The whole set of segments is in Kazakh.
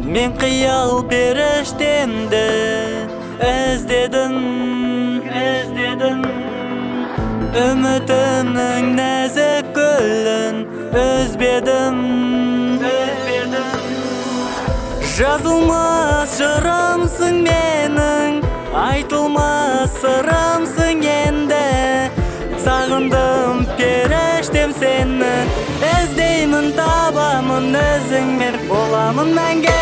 Мен қиял періштемді іздедім Үмітімнің нәзік гүлін үзбедім Жазылмас жырымсың менің, айтылмас сырымсың енді Сағындым періштем сені, іздеймін табамын өзіңмен боламын мәңгі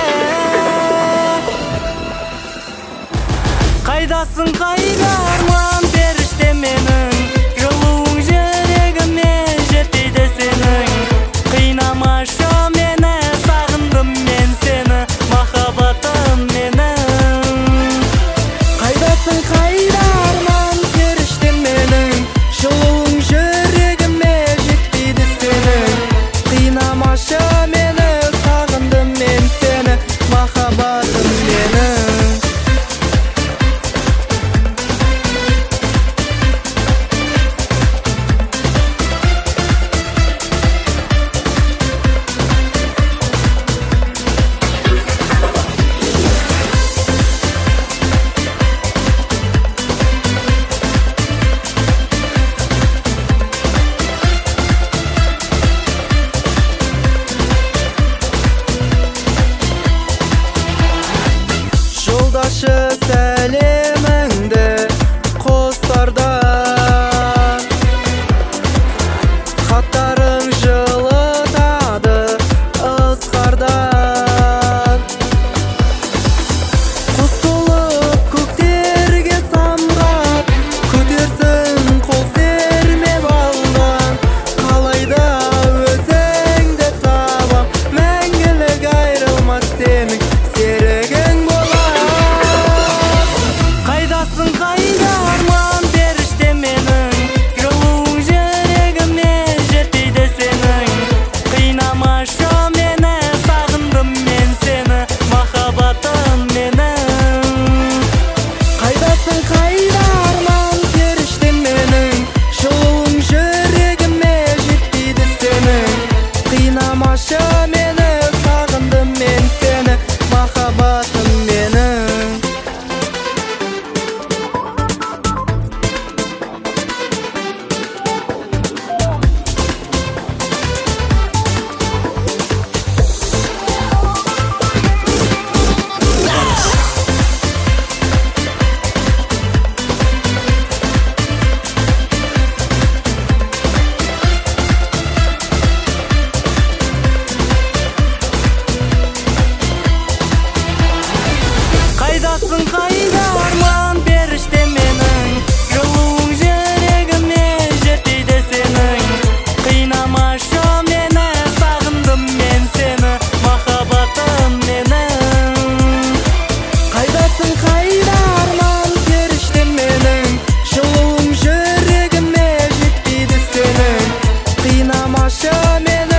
Қайдасың қайда арман періштем менің Жылуың жүрегіме жетпейді сенің Қинамашы мені сағындым мен сені махаббатым менің Қайдасың қайда арман періштем менің Жылуың жүрегіме жетпейді сенің Қинамашы мені сағындым мен сені махаббатым менің Жолдашы сәлеміңді қостардан Хаттарың жылытады ызғардан Құс болып көктерге самғап Көтерсін қол сермеп алдан Қалайда өзіңді табам Мәңгілік айрылмас сенің серігің Қайдасың қайда арман періштем менің Жылуың жүрегіме жетпейді сенің Қинамашы мені сағындым мен сені махаббатым менің Қайдасың қайда арман періштем менің Жылуың жүрегіме жетпейді сенің Қинамашы мені сағындым мен сені махаббатым менің Қайдасың қайда арман періштем менің Жылуың жүрегіме жетпейді сенің Қинамашы мені сағындым мен сені махаббатым менің Қайдасың қайда арман періштем менің Жылуың жүрегіме жетпейді сенің Қинамашы мені